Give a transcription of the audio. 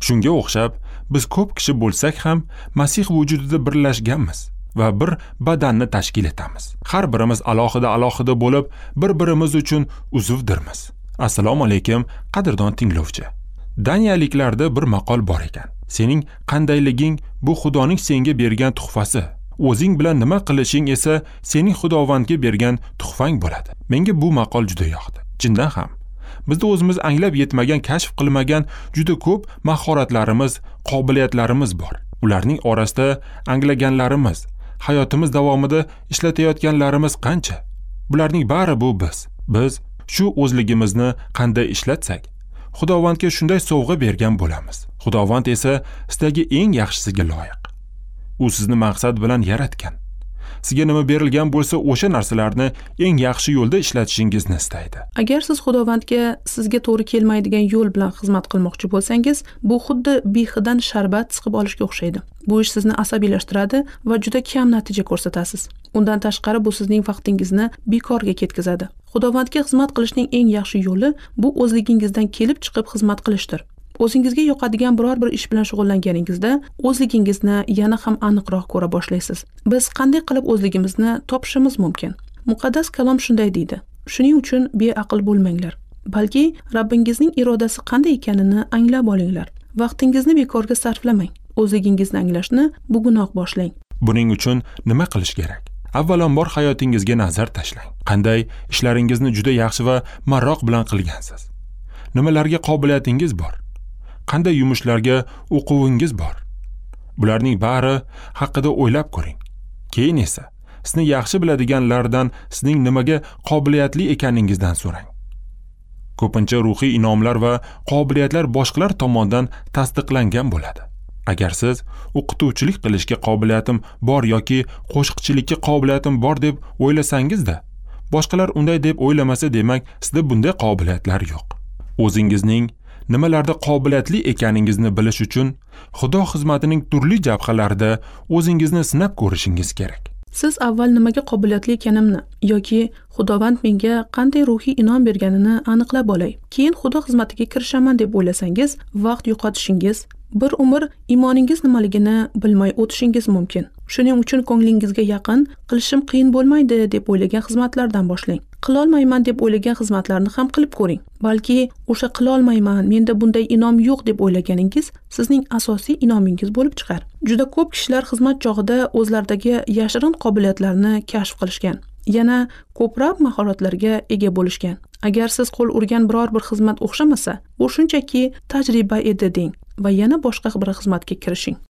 Shunga o'xshab, biz ko'p kishi bo'lsak ham Masih vujudida birlashganmiz va bir badanni tashkil etamiz. Har birimiz alohida bo'lib, bir-birimiz uchun uzvdirmiz. Assalomu alaykum, qadrdon tinglovchi. Daniyaliklarda bir maqol bor ekan. Sening qandayliging bu Xudoning senga bergan tuhfasi. O'zing bilan nima qilishing esa sening Xudovandga bergan tuhfang bo'ladi. Menga bu maqol juda yoqdi. Chindan ham bizda o'zimiz anglab yetmagan, kashf qilmagan juda ko'p mahoratlarimiz, qobiliyatlarimiz bor. Ularning orasida anglaganlarimiz, hayotimiz davomida ishlatayotganlarimiz qancha? Bularning bari bu biz. Biz shu o'zligimizni qanday ishlatsak, Xudovandga shunday sovg'a bergan bo'lamiz. Xudovand esa sizdagi eng yaxshisiga loyiq. U sizni maqsad bilan yaratgan. Sizga nima berilgan bo'lsa, o'sha narsalarni eng yaxshi yo'lda ishlatishingizni istaydi. Agar siz Xudovandga sizga to'g'ri kelmaydigan yo'l bilan xizmat qilmoqchi bo'lsangiz, bu xuddi behidan sharbat siqib olishga o'xshaydi. Bu ish sizni asabiylashtiradi va juda kam natija ko'rsatasiz. Undan tashqari bu sizning vaqtingizni bekorga ketkazadi. Xudovandga xizmat qilishning eng yaxshi yo'li bu o'zligingizdan kelib chiqib xizmat qilishdir. O'zingizga yoqadigan biror bir ish bilan shug'ullanganingizda o'zligingizni yana ham aniqroq ko'ra boshlaysiz. Biz qanday qilib o'zligimizni topishimiz mumkin? Muqaddas kalom shunday deydi. Shuning uchun beaql bo'lmanglar, balki Rabbingizning irodasi qanday ekanini anglab olinglar. Vaqtingizni bekorga sarflamang. O'zligingizni anglashni bugunoq boshlang. Buning uchun nima qilish kerak? Avvalambor hayotingizga nazar tashlang. Qanday ishlaringizni juda yaxshi va marroq bilan qilgansiz? Nimalarga qobiliyatingiz bor? Qanday yumushlarga o'quvingiz bor? Bularning bari haqida o'ylab ko'ring. Keyin esa sizni yaxshi biladiganlardan sizning nimaga qobiliyatli ekaningizdan so'rang. Ko'pincha ruhiy inomlar va qobiliyatlar boshqalar tomonidan tasdiqlangan bo'ladi. Agar siz o'qituvchilik qilishga qobiliyatim bor yoki qo'shiqchilikka qobiliyatim bor deb o'ylasangiz-da, boshqalar unday deb o'ylamasa, demak sizda bunday qobiliyatlar yo'q. O'zingizning nimalarda qobiliyatli ekaningizni bilish uchun Xudo xizmatining turli jabhalarida o'zingizni sinab ko'rishingiz kerak. Siz avval nimaga qobiliyatli ekanimni yoki Xudovand menga qanday ruhiy inom berganini aniqlab olay. Keyin Xudo xizmatiga kirishaman deb o'ylasangiz, vaqt yo'qotishingiz, bir umr imoningiz nimaligini bilmay o'tishingiz mumkin. Shuning uchun ko'nglingizga yaqin, qilishim qiyin bo'lmaydi deb o'ylagan xizmatlardan boshlang. Qilolmayman deb o'ylagan xizmatlarni ham qilib ko'ring. Balki o'sha qilolmayman, menda bunday inom yo'q deb o'ylaganingiz sizning asosiy inomingiz bo'lib chiqar. Juda ko'p kishilar xizmat chog'ida o'zlaridagi yashirin qobiliyatlarni kashf qilishgan. Yana ko'proq mahoratlarga ega bo'lishgan. Agar siz qo'l urgan biror bir xizmat o'xshamasa, bu shunchaki tajriba edi deng va yana boshqa bir xizmatga kirishing.